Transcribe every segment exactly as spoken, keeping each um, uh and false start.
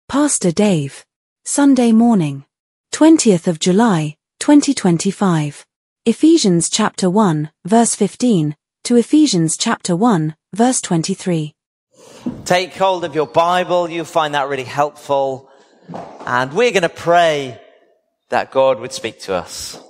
Pastor Dave. Sunday morning, twentieth of July, twenty twenty-five. Ephesians chapter one, verse fifteen, to Ephesians chapter one, verse twenty-three. Take hold of your Bible. You'll find that really helpful. And we're going to pray that God would speak to us.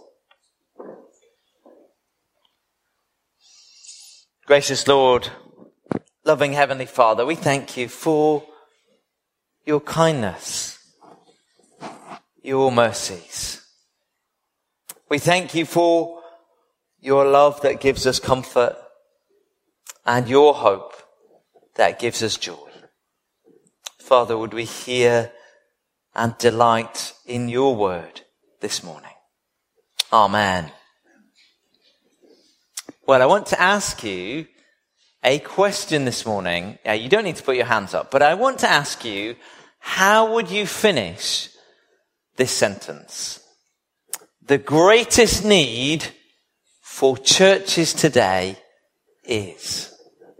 Gracious Lord, loving Heavenly Father, we thank you for your kindness, your mercies. We thank you for your love that gives us comfort and your hope that gives us joy. Father, would we hear and delight in your word this morning? Amen. Well, I want to ask you a question this morning. Uh, you don't need to put your hands up, but I want to ask you, how would you finish this sentence? The greatest need for churches today is.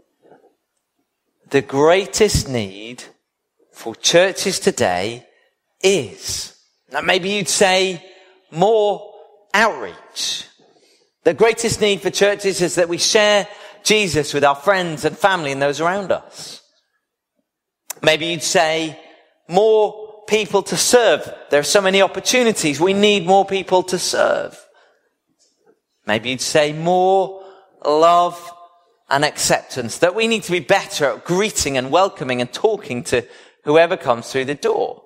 The greatest need for churches today is. Now maybe you'd say more outreach. The greatest need for churches is that we share Jesus with our friends and family and those around us. Maybe you'd say more people to serve. There are so many opportunities. We need more people to serve. Maybe you'd say more love and acceptance, that we need to be better at greeting and welcoming and talking to whoever comes through the door.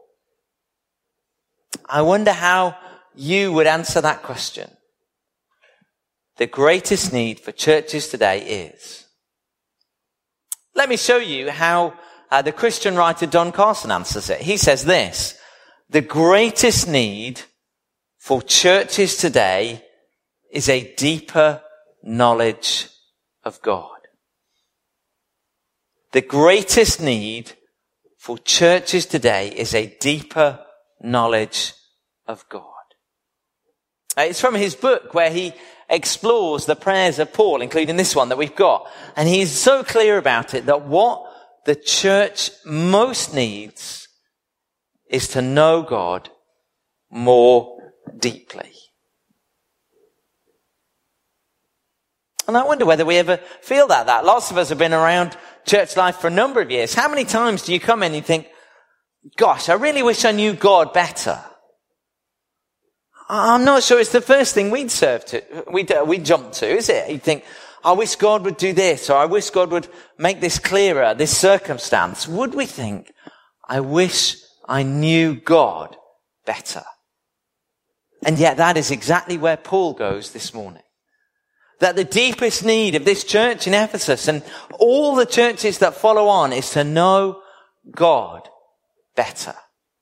I wonder how you would answer that question. The greatest need for churches today is. Let me show you how uh, the Christian writer Don Carson answers it. He says this: the greatest need for churches today is a deeper knowledge of God. The greatest need for churches today is a deeper knowledge of God. It's from his book where he explores the prayers of Paul, including this one that we've got. And he's so clear about it that what the church most needs is to know God more deeply. And I wonder whether we ever feel that, that. Lots of us have been around church life for a number of years. How many times do you come in and you think, gosh, I really wish I knew God better? I'm not sure it's the first thing we'd serve to, we'd, uh, we'd jump to, is it? You think, I wish God would do this, or I wish God would make this clearer, this circumstance. Would we think, I wish I knew God better? And yet that is exactly where Paul goes this morning. That the deepest need of this church in Ephesus and all the churches that follow on is to know God better.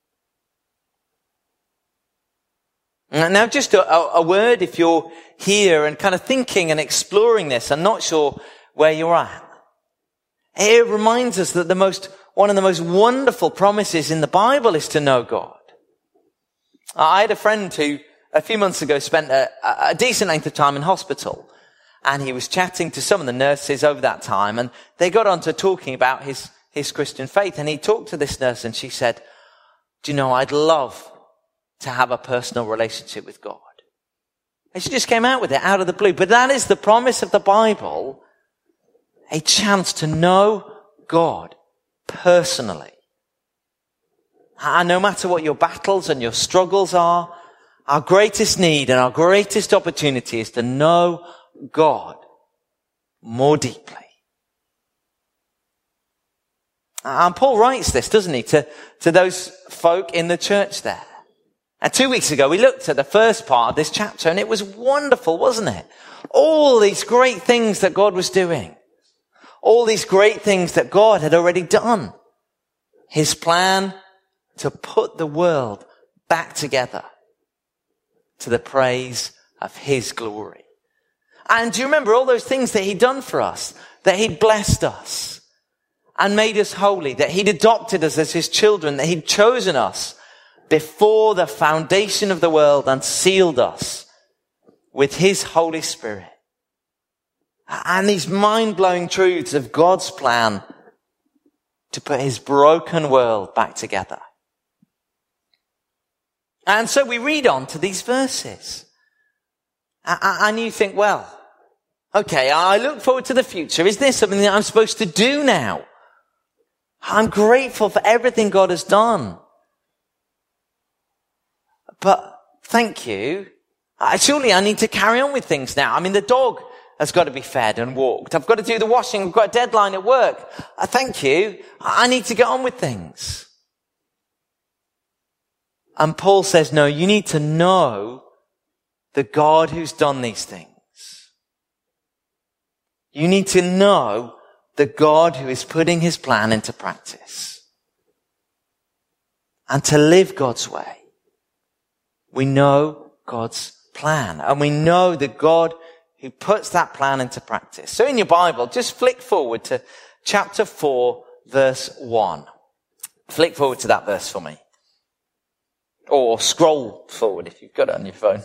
Now, just a, a word, if you're here and kind of thinking and exploring this and not sure where you're at. It reminds us that the most, one of the most wonderful promises in the Bible is to know God. I had a friend who a few months ago spent a, a decent length of time in hospital, and he was chatting to some of the nurses over that time, and they got on to talking about his, his Christian faith, and he talked to this nurse and she said, do you know, I'd love to have a personal relationship with God. And she just came out with it out of the blue. But that is the promise of the Bible, a chance to know God personally. And no matter what your battles and your struggles are, our greatest need and our greatest opportunity is to know God more deeply. And Paul writes this, doesn't he, to, to those folk in the church there. And two weeks ago, we looked at the first part of this chapter, and it was wonderful, wasn't it? All these great things that God was doing. All these great things that God had already done. His plan to put the world back together to the praise of his glory. And do you remember all those things that he'd done for us? That he'd blessed us and made us holy. That he'd adopted us as his children. That he'd chosen us before the foundation of the world and sealed us with his Holy Spirit. And these mind-blowing truths of God's plan to put his broken world back together. And so we read on to these verses. And you think, well, okay, I look forward to the future. Is this something that I'm supposed to do now? I'm grateful for everything God has done. But thank you. Surely I need to carry on with things now. I mean, the dog has got to be fed and walked. I've got to do the washing. I've got a deadline at work. Uh, thank you. I need to get on with things. And Paul says, no, you need to know the God who's done these things. You need to know the God who is putting his plan into practice. And to live God's way, we know God's plan. And we know the God who puts that plan into practice. So in your Bible, just flick forward to chapter four, verse one. Flick forward to that verse for me. Or scroll forward if you've got it on your phone.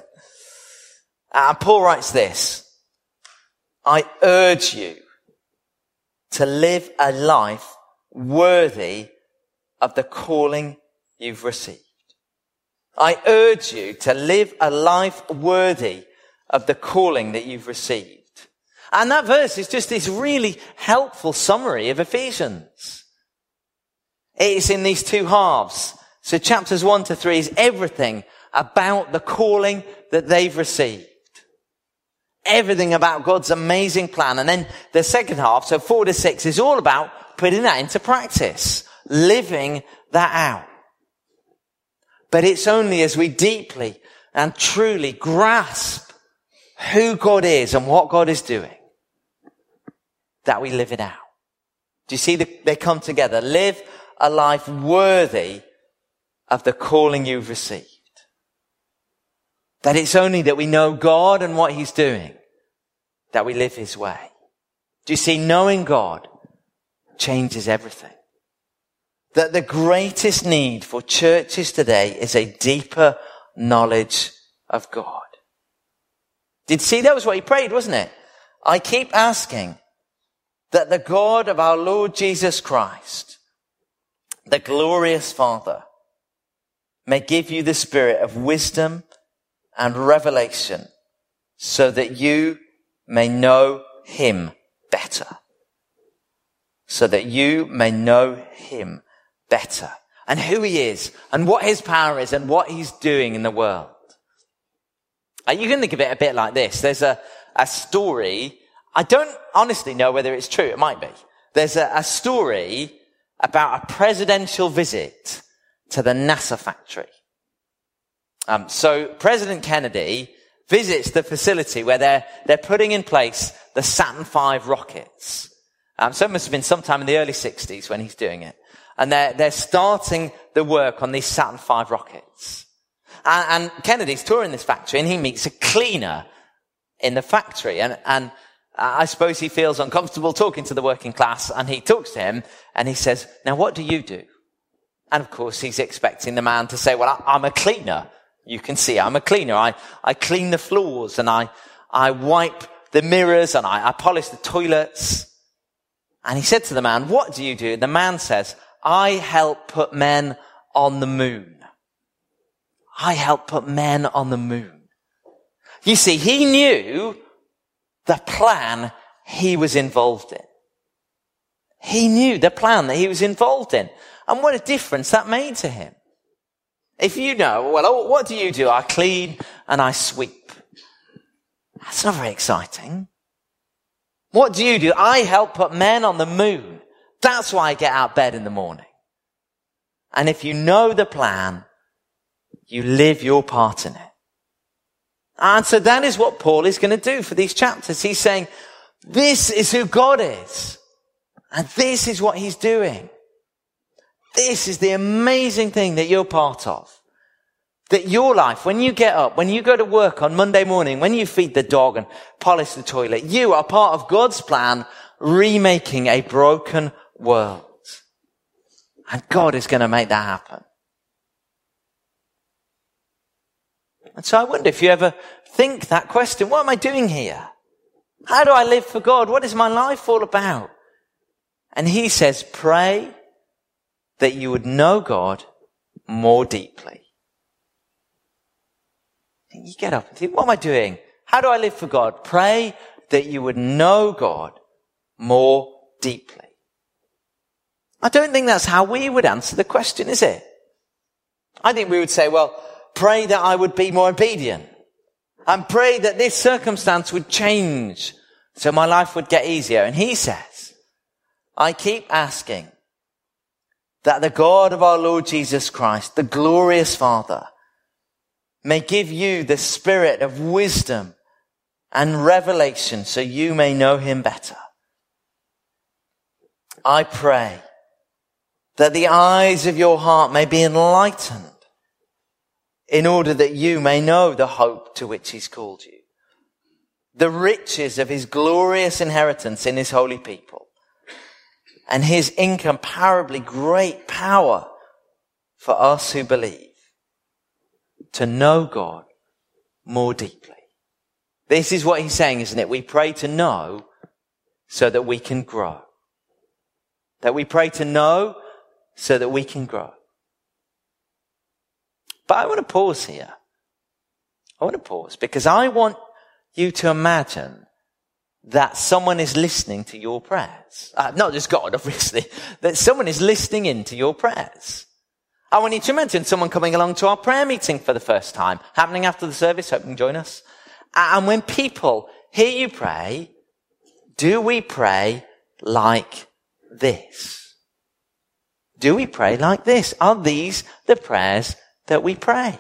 And Paul writes this: I urge you to live a life worthy of the calling you've received. I urge you to live a life worthy of the calling that you've received. And that verse is just this really helpful summary of Ephesians. It's in these two halves. So chapters one to three is everything about the calling that they've received. Everything about God's amazing plan. And then the second half, so four to six, is all about putting that into practice, living that out. But it's only as we deeply and truly grasp who God is and what God is doing that we live it out. Do you see the, they come together? Live a life worthy of the calling you've received. That it's only that we know God and what he's doing that we live his way. Do you see, knowing God changes everything. That the greatest need for churches today is a deeper knowledge of God. Did you see that was what he prayed, wasn't it? I keep asking that the God of our Lord Jesus Christ, the glorious Father, may give you the spirit of wisdom and revelation so that you may know him better. So that you may know him better. And who he is, and what his power is, and what he's doing in the world. Uh, you can think of it a bit like this. There's a, a story. I don't honestly know whether it's true. It might be. There's a, a story about a presidential visit to the NASA factory. Um, so President Kennedy visits the facility where they're, they're putting in place the Saturn five rockets. Um, so it must have been sometime in the early sixties when he's doing it. And they're, they're starting the work on these Saturn five rockets. And, and Kennedy's touring this factory and he meets a cleaner in the factory. And, and I suppose he feels uncomfortable talking to the working class, and he talks to him and he says, now what do you do? And of course he's expecting the man to say, well, I, I'm a cleaner. You can see I'm a cleaner. I, I clean the floors and I, I wipe the mirrors and I, I polish the toilets. And he said to the man, what do you do? The man says, I help put men on the moon. I help put men on the moon. You see, he knew the plan he was involved in. He knew the plan that he was involved in. And what a difference that made to him. If you know, well, what do you do? I clean and I sweep. That's not very exciting. What do you do? I help put men on the moon. That's why I get out of bed in the morning. And if you know the plan, you live your part in it. And so that is what Paul is going to do for these chapters. He's saying, this is who God is. And this is what he's doing. This is the amazing thing that you're part of. That your life, when you get up, when you go to work on Monday morning, when you feed the dog and polish the toilet, you are part of God's plan, remaking a broken world. And God is going to make that happen. And so I wonder if you ever think that question, what am I doing here? How do I live for God? What is my life all about? And he says, pray that you would know God more deeply. You get up and think, what am I doing? How do I live for God? Pray that you would know God more deeply. I don't think that's how we would answer the question, is it? I think we would say, well, pray that I would be more obedient. And pray that this circumstance would change so my life would get easier. And he says, I keep asking that the God of our Lord Jesus Christ, the glorious Father, may give you the spirit of wisdom and revelation so you may know him better. I pray that the eyes of your heart may be enlightened in order that you may know the hope to which he's called you, the riches of his glorious inheritance in his holy people, and his incomparably great power for us who believe to know God more deeply. This is what he's saying, isn't it? We pray to know so that we can grow. That we pray to know so that we can grow. But I want to pause here. I want to pause because I want you to imagine that someone is listening to your prayers. Uh, not just God, obviously. That someone is listening in to your prayers. I want you to imagine someone coming along to our prayer meeting for the first time, happening after the service. Hope you can join us. And when people hear you pray, do we pray like this? Do we pray like this? Are these the prayers that we pray?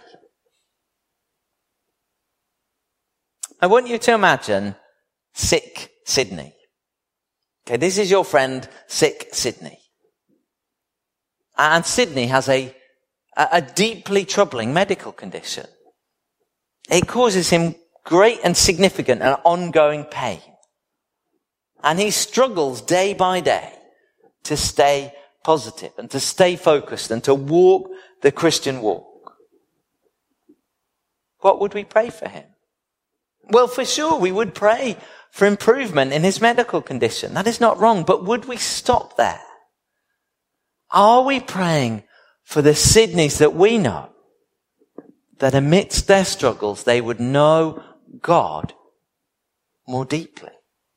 I want you to imagine sick Sydney. Okay, this is your friend, sick Sydney. And Sydney has a, a deeply troubling medical condition. It causes him great and significant and ongoing pain. And he struggles day by day to stay positive and to stay focused and to walk the Christian walk. What would we pray for him? Well, for sure, we would pray for improvement in his medical condition. That is not wrong, but would we stop there? Are we praying for the Sydneys that we know, that amidst their struggles, they would know God more deeply?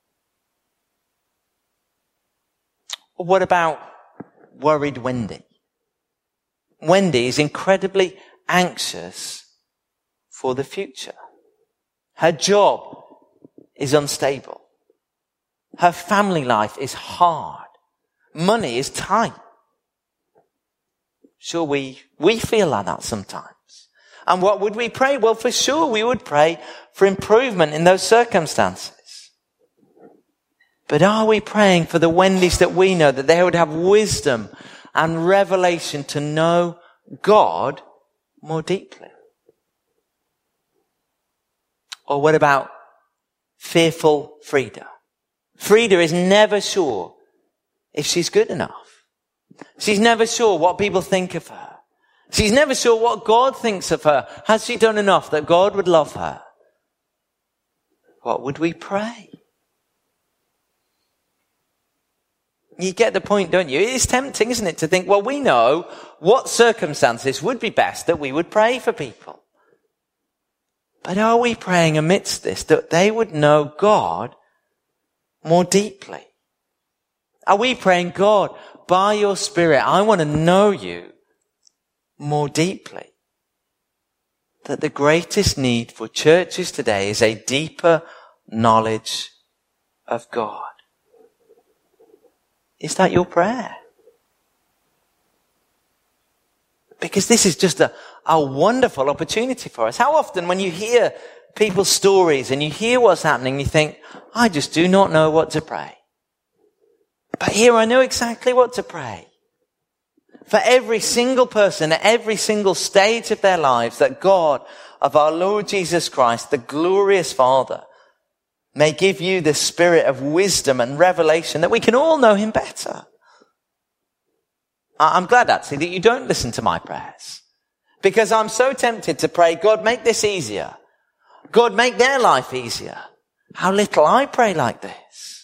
Or what about worried Wendy? Wendy is incredibly anxious for the future. Her job is unstable. Her family life is hard. Money is tight. Sure, we, we feel like that sometimes. And what would we pray? Well, for sure, we would pray for improvement in those circumstances. But are we praying for the Wendys that we know, that they would have wisdom and revelation to know God more deeply? Or what about fearful Frida? Frida is never sure if she's good enough. She's never sure what people think of her. She's never sure what God thinks of her. Has she done enough that God would love her? What would we pray? You get the point, don't you? It is tempting, isn't it, to think, well, we know what circumstances would be best that we would pray for people. But are we praying amidst this that they would know God more deeply? Are we praying, God, by your Spirit, I want to know you more deeply? That the greatest need for churches today is a deeper knowledge of God. Is that your prayer? Because this is just a, a wonderful opportunity for us. How often when you hear people's stories and you hear what's happening, you think, I just do not know what to pray. But here I know exactly what to pray. For every single person at every single stage of their lives, that God of our Lord Jesus Christ, the glorious Father, may give you the spirit of wisdom and revelation that we can all know him better. I'm glad actually that you don't listen to my prayers, because I'm so tempted to pray, God, make this easier. God, make their life easier. How little I pray like this.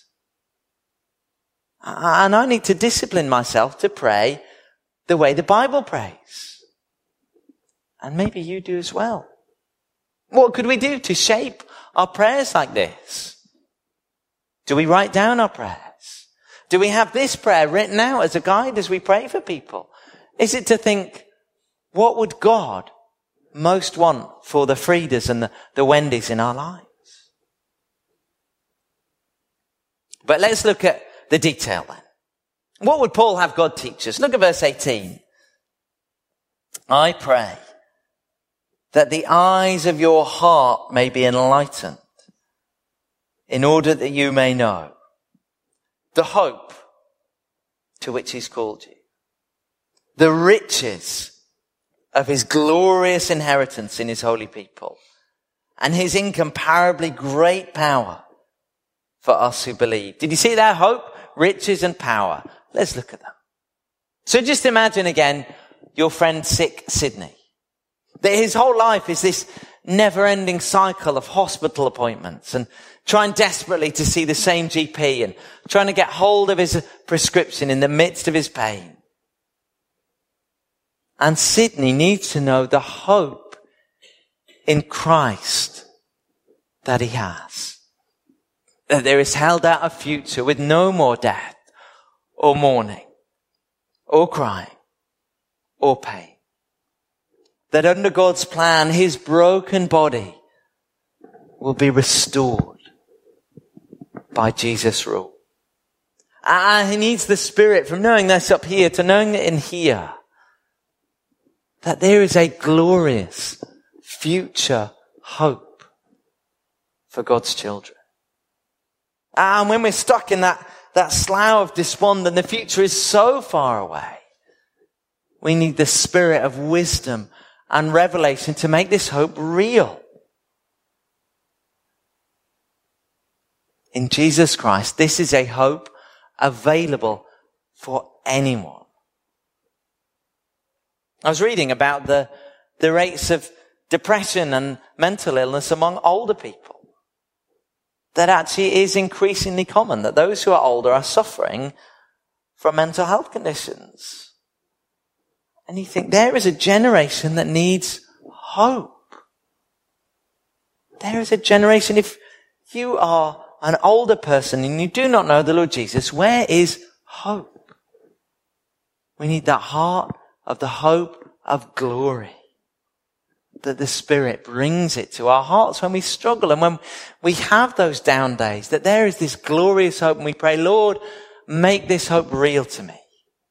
And I need to discipline myself to pray the way the Bible prays. And maybe you do as well. What could we do to shape our prayers like this? Do we write down our prayers? Do we have this prayer written out as a guide as we pray for people? Is it to think, what would God most want for the Friedas and the, the Wendy's in our lives? But let's look at the detail then. What would Paul have God teach us? Look at verse eighteen. I pray that the eyes of your heart may be enlightened, in order that you may know the hope to which he's called you, the riches of his glorious inheritance in his holy people, and his incomparably great power for us who believe. Did you see that? Hope, riches, and power. Let's look at them. So just imagine again your friend sick Sydney. That his whole life is this never-ending cycle of hospital appointments and trying desperately to see the same G P and trying to get hold of his prescription in the midst of his pain. And Sydney needs to know the hope in Christ that he has. That there is held out a future with no more death or mourning or crying or pain. That under God's plan, his broken body will be restored by Jesus' rule. And he needs the Spirit from knowing this up here to knowing it in here. That there is a glorious future hope for God's children. And when we're stuck in that, that slough of despond and the future is so far away, we need the Spirit of wisdom and revelation to make this hope real. In Jesus Christ, this is a hope available for anyone. I was reading about the, the rates of depression and mental illness among older people. That actually is increasingly common, that those who are older are suffering from mental health conditions. And you think there is a generation that needs hope. There is a generation, if you are an older person and you do not know the Lord Jesus, where is hope? We need that heart of the hope of glory. That the Spirit brings it to our hearts when we struggle and when we have those down days, that there is this glorious hope and we pray, Lord, make this hope real to me.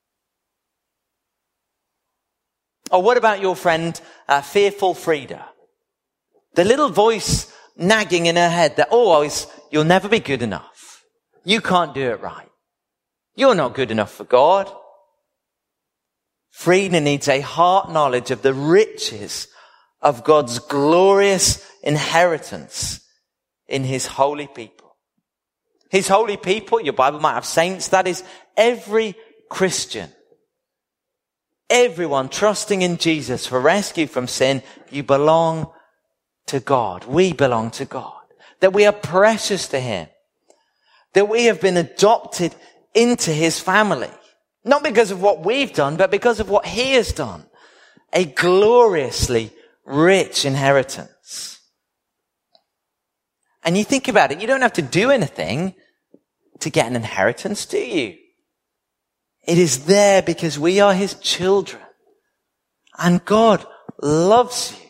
Or what about your friend, uh, fearful Frida? The little voice nagging in her head that always, you'll never be good enough. You can't do it right. You're not good enough for God. Frida needs a heart knowledge of the riches of God's glorious inheritance in his holy people. His holy people, your Bible might have saints, that is every Christian. Everyone trusting in Jesus for rescue from sin, you belong to God. We belong to God. That we are precious to him. That we have been adopted into his family. Not because of what we've done, but because of what he has done. A gloriously rich inheritance. And you think about it, you don't have to do anything to get an inheritance, do you? It is there because we are his children. And God loves you.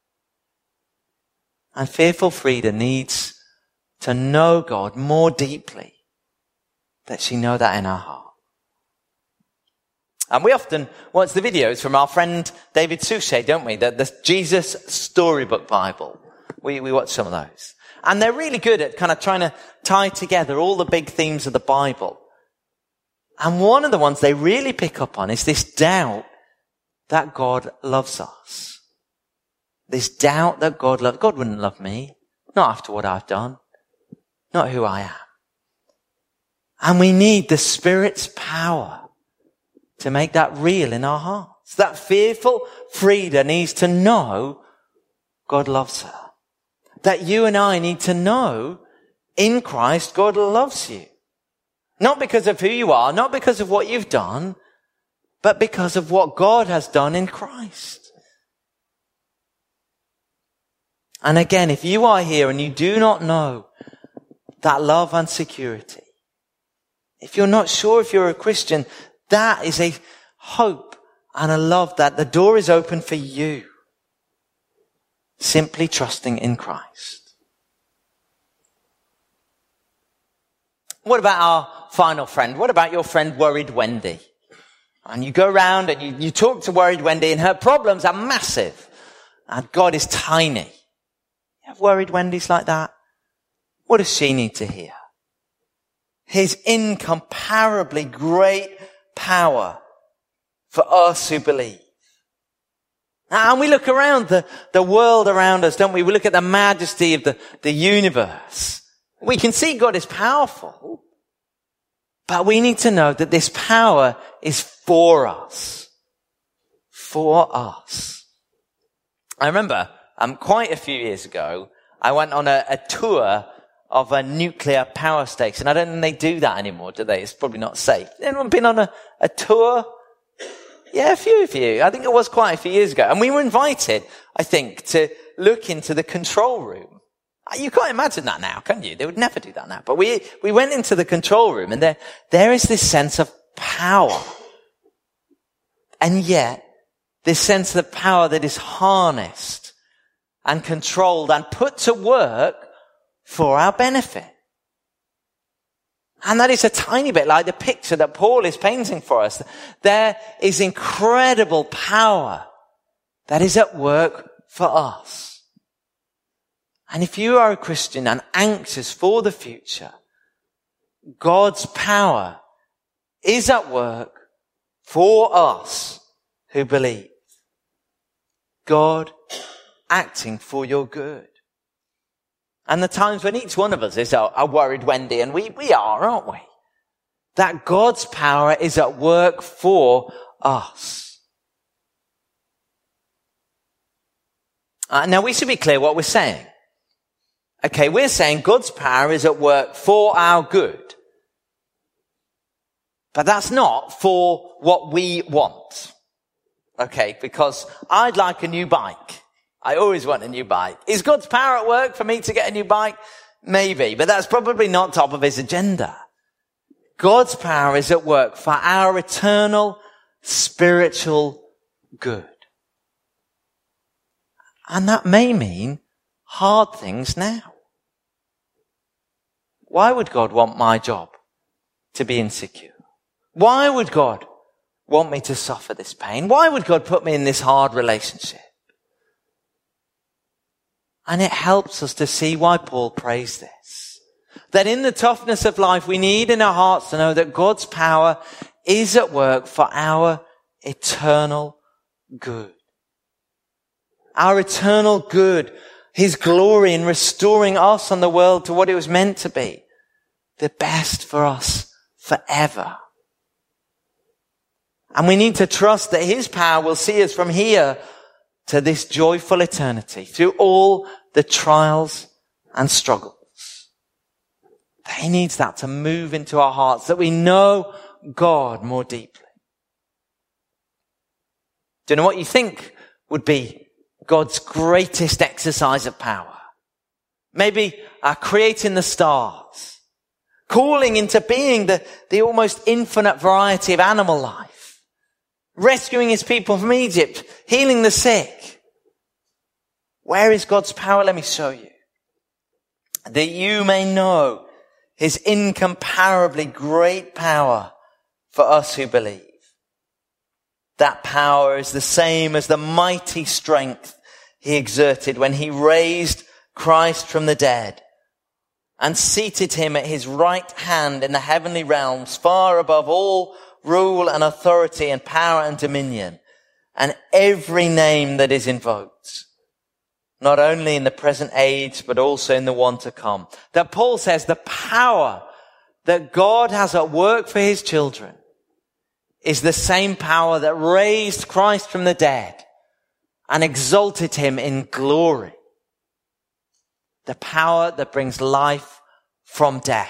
And fearful Frida needs to know God more deeply, that she know that in her heart. And we often watch the videos from our friend David Suchet, don't we? The, the Jesus Storybook Bible. We, we watch some of those. And they're really good at kind of trying to tie together all the big themes of the Bible. And one of the ones they really pick up on is this doubt that God loves us. This doubt that God loves. God wouldn't love me. Not after what I've done. Not who I am. And we need the Spirit's power to make that real in our hearts. That fearful Frida needs to know God loves her. That you and I need to know in Christ God loves you. Not because of who you are, not because of what you've done, but because of what God has done in Christ. And again, if you are here and you do not know that love and security, if you're not sure if you're a Christian, that is a hope and a love that the door is open for you. Simply trusting in Christ. What about our final friend? What about your friend Worried Wendy? And you go around and you, you talk to Worried Wendy and her problems are massive. And God is tiny. You have Worried Wendy's like that? What does she need to hear? His incomparably great power for us who believe. And we look around the, the world around us, don't we? We look at the majesty of the, the universe. We can see God is powerful. But we need to know that this power is for us. For us. I remember um, quite a few years ago, I went on a, a tour of a nuclear power station. I don't think they do that anymore, do they? It's probably not safe. Anyone been on a, a tour? Yeah, a few of you. I think it was quite a few years ago. And we were invited, I think, to look into the control room. You can't imagine that now, can you? They would never do that now. But we, we went into the control room and there, there is this sense of power. And yet, this sense of power that is harnessed and controlled and put to work for our benefit. And that is a tiny bit like the picture that Paul is painting for us. There is incredible power that is at work for us. And if you are a Christian and anxious for the future, God's power is at work for us who believe. God acting for your good. And the times when each one of us is a, a Worried Wendy, and we, we are, aren't we? That God's power is at work for us. Uh, now we should be clear what we're saying. Okay, we're saying God's power is at work for our good. But that's not for what we want. Okay, because I'd like a new bike. I always want a new bike. Is God's power at work for me to get a new bike? Maybe, but that's probably not top of his agenda. God's power is at work for our eternal spiritual good. And that may mean hard things now. Why would God want my job to be insecure? Why would God want me to suffer this pain? Why would God put me in this hard relationship? And it helps us to see why Paul prays this. That in the toughness of life, we need in our hearts to know that God's power is at work for our eternal good. Our eternal good. His glory in restoring us and the world to what it was meant to be. The best for us forever. And we need to trust that his power will see us from here to this joyful eternity through all the trials and struggles. He needs that to move into our hearts, that we know God more deeply. Do you know what you think would be God's greatest exercise of power? Maybe uh, creating the stars, calling into being the, the almost infinite variety of animal life, rescuing his people from Egypt, healing the sick. Where is God's power? Let me show you. That you may know his incomparably great power for us who believe. That power is the same as the mighty strength he exerted when he raised Christ from the dead and seated him at his right hand in the heavenly realms, far above all rule and authority and power and dominion, and every name that is invoked, not only in the present age, but also in the one to come. That Paul says the power that God has at work for his children is the same power that raised Christ from the dead and exalted him in glory. The power that brings life from death.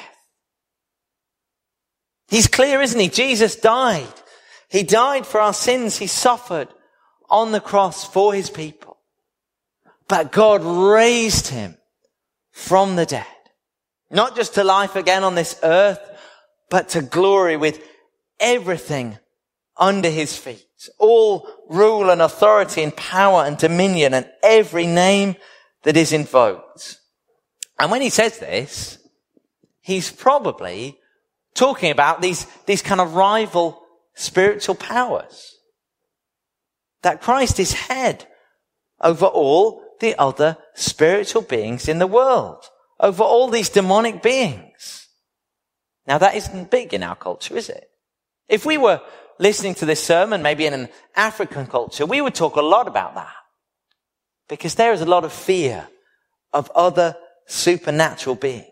He's clear, isn't he? Jesus died. He died for our sins. He suffered on the cross for his people. but God raised him from the dead. Not just to life again on this earth, but to glory with everything under his feet. All rule and authority and power and dominion and every name that is invoked. And when he says this, he's probably talking about these, these kind of rival spiritual powers. That Christ is head over all the other spiritual beings in the world, over all these demonic beings. Now that isn't big in our culture, is it? If we were listening to this sermon, maybe in an African culture, we would talk a lot about that. Because there is a lot of fear of other supernatural beings.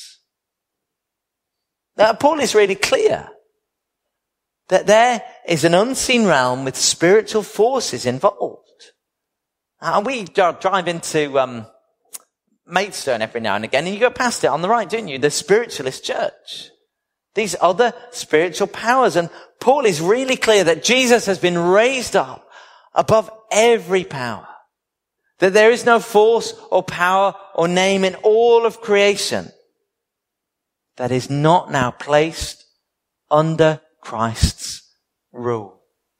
Now, Paul is really clear that there is an unseen realm with spiritual forces involved. And we drive into um, Maidstone every now and again, and you go past it on the right, don't you? The Spiritualist Church. These other spiritual powers. And Paul is really clear that Jesus has been raised up above every power. That there is no force or power or name in all of creation that is not now placed under Christ's rule.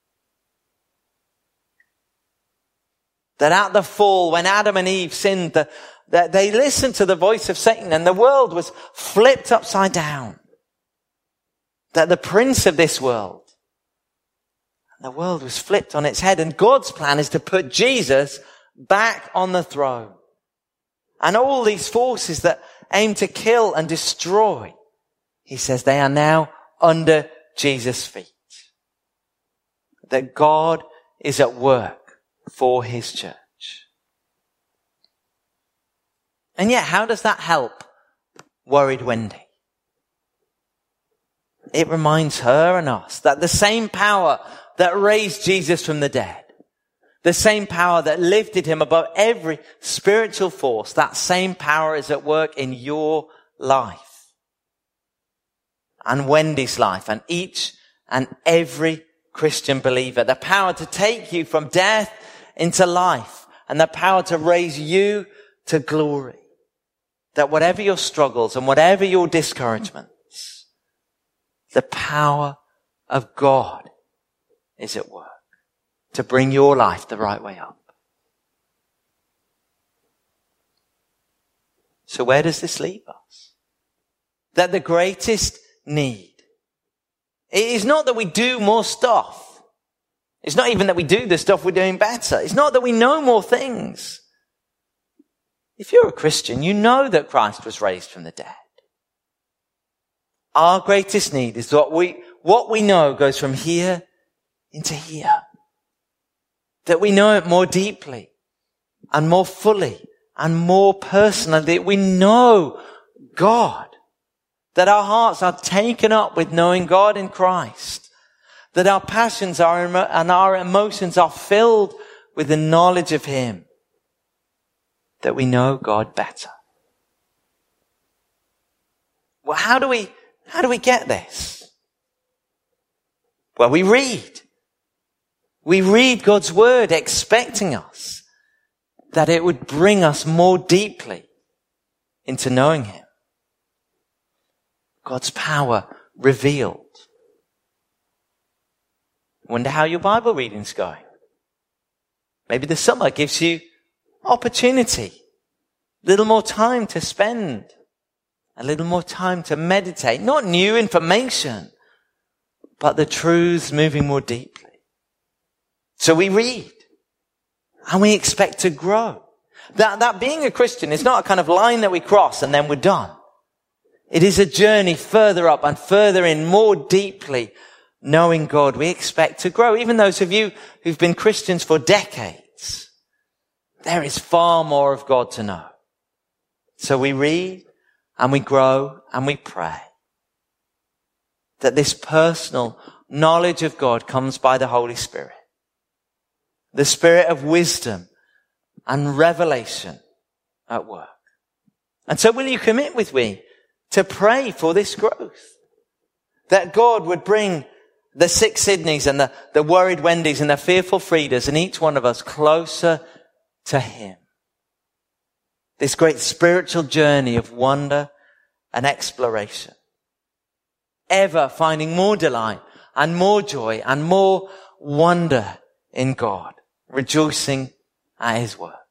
That at the fall, when Adam and Eve sinned, the, that they listened to the voice of Satan and the world was flipped upside down. That the prince of this world, the world was flipped on its head, and God's plan is to put Jesus back on the throne. And all these forces that aim to kill and destroy, he says they are now under Jesus' feet. That God is at work for his church. And yet, how does that help worried Wendy? It reminds her and us that the same power that raised Jesus from the dead, the same power that lifted him above every spiritual force, that same power is at work in your life and Wendy's life and each and every Christian believer. The power to take you from death into life and the power to raise you to glory. That whatever your struggles and whatever your discouragements, the power of God is at work to bring your life the right way up. So where does this leave us? That the greatest need, it is not that we do more stuff. It's not even that we do the stuff we're doing better. It's not that we know more things. If you're a Christian, you know that Christ was raised from the dead. Our greatest need is what we, what we know goes from here into here. That we know it more deeply and more fully and more personally. That we know God. That our hearts are taken up with knowing God in Christ. That our passions are and our emotions are filled with the knowledge of him. That we know God better. Well, how do we How do we get this? Well, we read. We read God's word expecting us that it would bring us more deeply into knowing him. God's power revealed. Wonder how your Bible reading's going. Maybe the summer gives you opportunity, a little more time to spend, a little more time to meditate, not new information, but the truths moving more deeply. So we read and we expect to grow. That, that being a Christian is not a kind of line that we cross and then we're done. It is a journey further up and further in, more deeply knowing God. We expect to grow. Even those of you who've been Christians for decades, there is far more of God to know. So we read and we grow and we pray that this personal knowledge of God comes by the Holy Spirit. The Spirit of wisdom and revelation at work. And so will you commit with me to pray for this growth? That God would bring the sick Sydneys and the, the worried Wendys and the fearful Friedas and each one of us closer to him. this great spiritual journey of wonder and exploration. Ever finding more delight and more joy and more wonder in God, rejoicing at his word.